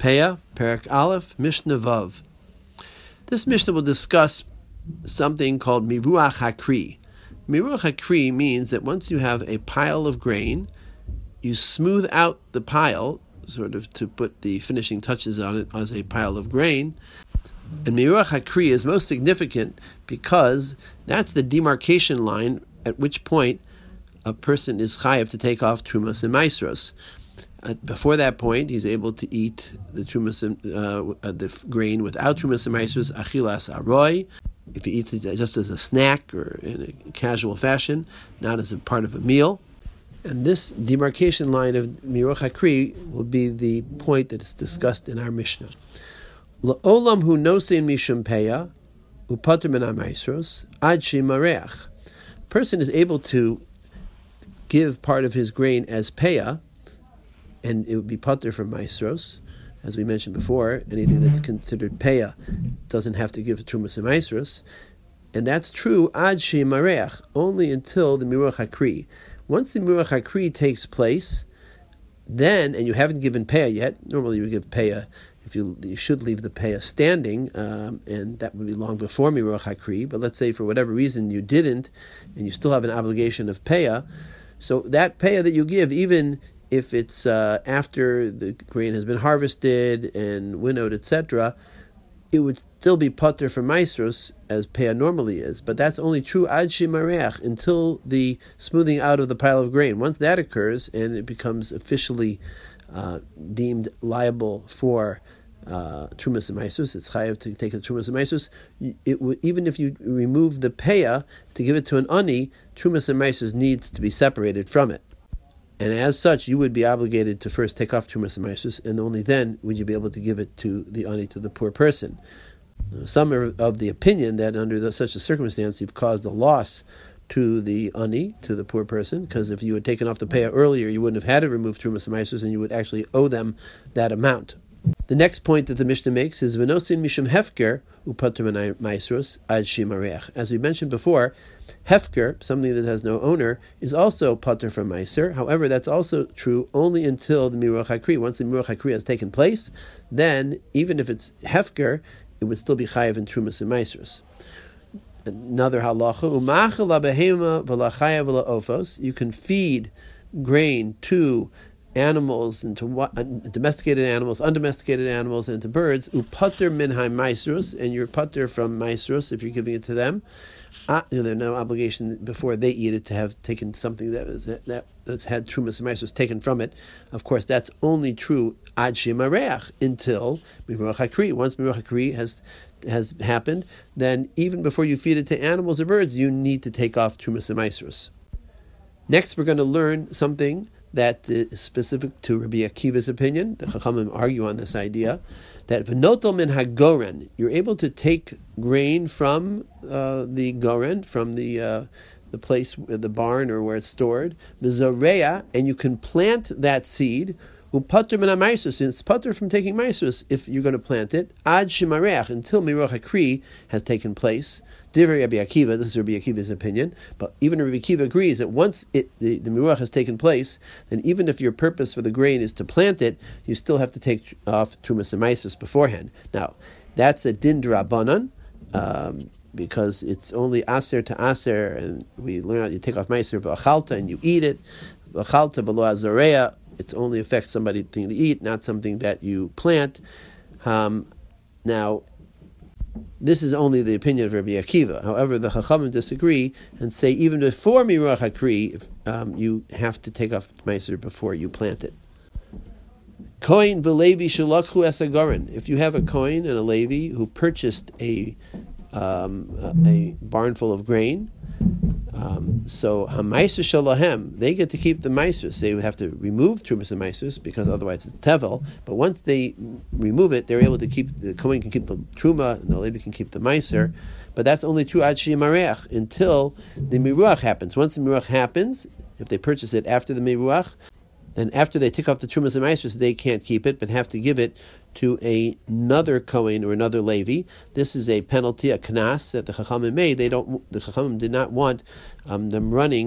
Peah, Perek Aleph, Mishnah Vav. This Mishnah will discuss something called Miruach Hakri. Miruach Hakri means that once you have a pile of grain, you smooth out the pile, sort of to put the finishing touches on it as a pile of grain. And Miruach Hakri is most significant because that's the demarcation line at which point a person is chayav to take off Trumas and Maasros. Before that point, he's able to eat the Trumas, the grain without Trumas and Maasros, achilas aroy. If he eats it just as a snack or in a casual fashion, not as a part of a meal. And this demarcation line of Miruach Hakri will be the point that is discussed in our Mishnah. La'olam hu nosein mishum peya upater min ha'maasros ad shimareach. Person is able to give part of his grain as peya, and it would be pater from maasros. As we mentioned before, anything that's considered peya doesn't have to give trumas and maasros, and that's true ad shimareach, only until the Miruach Hakri. Once the Miruach Hakri takes place, then, and you haven't given peya yet, normally you would give peya, if you should leave the peya standing, and that would be long before Miruach Hakri, but let's say for whatever reason you didn't, and you still have an obligation of peya, so that peya that you give, even if it's after the grain has been harvested and winnowed, etc., it would still be pater for maasros as peah normally is. But that's only true ad shimareach, until the smoothing out of the pile of grain. Once that occurs and it becomes officially deemed liable for trumas and maasros, it's chayav to take the trumas and maasros. It would, even if you remove the peah to give it to an ani, trumas and maasros needs to be separated from it. And as such, you would be obligated to first take off Trumas and Maasros, and only then would you be able to give it to the ani, to the poor person. Some are of the opinion that under such a circumstance, you've caused a loss to the ani, to the poor person, because if you had taken off the peah earlier, you wouldn't have had to remove Trumas and Maasros, and you would actually owe them that amount. The next point that the Mishnah makes is V'nosin mishum hefker upater min maasros ad shimareach. As we mentioned before, hefker, something that has no owner, is also pater from maaser. However, that's also true only until the Miruach Hakri. Once the Miruach Hakri has taken place, then even if it's hefker, it would still be chayav in trumas and maasros. Another halacha, umachal labehema v'lachayav v'laofos. You can feed grain to animals, into domesticated animals, undomesticated animals, and to birds. Upater min ha'maasros, and you're pater from maasros if you're giving it to them. There's no obligation before they eat it to have taken something that's had trumas and maasros taken from it. Of course, that's only true ad shimareach, until Miruach Hakri. Once Miruach Hakri has happened, then even before you feed it to animals or birds, you need to take off trumas and maasros. Next, we're going to learn something that is specific to Rabbi Akiva's opinion. The Chachamim argue on this idea that v'notel min hagoren, you're able to take grain from the goren, from the place, the barn, or where it's stored, v'zoreya, and you can plant that seed. Upater min ha'maasros, it's pater from taking maasros if you're going to plant it. Ad shimareach, until Miruach Hakri has taken place. Divrei Rabbi Akiva, this is Rabbi Akiva's opinion, but even Rabbi Akiva agrees that once the Miruach has taken place, then even if your purpose for the grain is to plant it, you still have to take off Trumas and Maasros beforehand. Now, that's a din d'Rabbanan, because it's only aser to aser, and we learn out you take off Maaser v'achalta and you eat it. V'achalta below azareya, it only affects something to eat, not something that you plant. Now, this is only the opinion of Rabbi Akiva. However, the Chachamim disagree and say even before Miruach Hakri, you have to take off Maaser before you plant it. Kohen v'levi shelakhu es hagoren. If you have a Kohen and a Levi who purchased a barn full of grain, so ha'maiser shalahem, they get to keep the maasros. They would have to remove trumas and maasros because otherwise it's tevel. But once they remove it, they're able to keep, the Kohen can keep the truma and the Levi can keep the maaser. But that's only true ad shimareach, until the miruach happens. Once the miruach happens, if they purchase it after the miruach, then after they take off the trumas and maasros, they can't keep it, but have to give it to another Kohen or another Levi. This is a penalty, a knas that the Chachamim made. The Chachamim did not want them running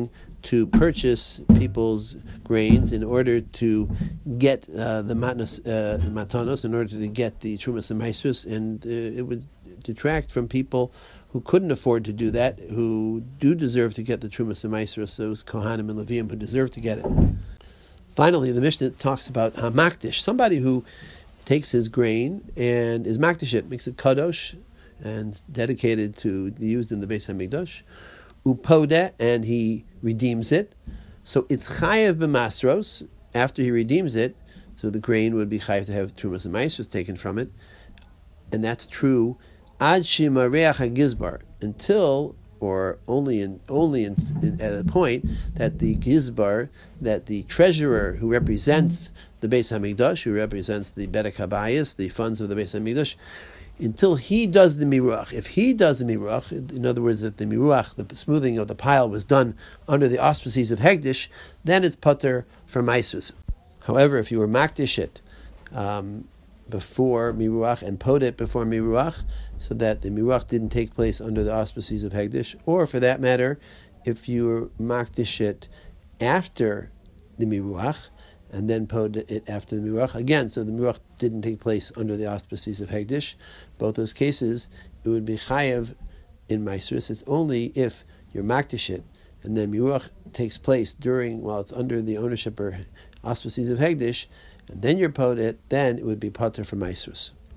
to purchase people's grains in order to get the matanos, in order to get the trumas and maasros, and it would detract from people who couldn't afford to do that, who do deserve to get the trumas and maasros, those kohanim and leviim who deserve to get it. Finally, the Mishnah talks about hamakdish, somebody who takes his grain and is makdish it, makes it kadosh, and dedicated to be used in the Beis Hamikdash, upodeh, and he redeems it. So it's chayev b'masros after he redeems it. So the grain would be chayev to have trumas and maasros taken from it, and that's true ad shimareach hagizbar, until or only at a point that the gizbar, that the treasurer who represents the Beis Hamikdash, who represents the Bedek Habayis, the funds of the Beis Hamikdash, until he does the miruach. If he does the miruach, in other words, that the miruach, the smoothing of the pile, was done under the auspices of Hegdish, then it's pater for maasros. However, if you were makdish it before miruach and pod it before miruach, so that the miruach didn't take place under the auspices of Hegdish, or for that matter, if you were makdish it after the miruach, and then pod it after the miruach again, so the miruach didn't take place under the auspices of Hegdish, both those cases, it would be chayev in maasros. It's only if you're makdish it, and then miruach takes place while it's under the ownership or auspices of Hegdish, and then you're pod it, then it would be pater for maasros.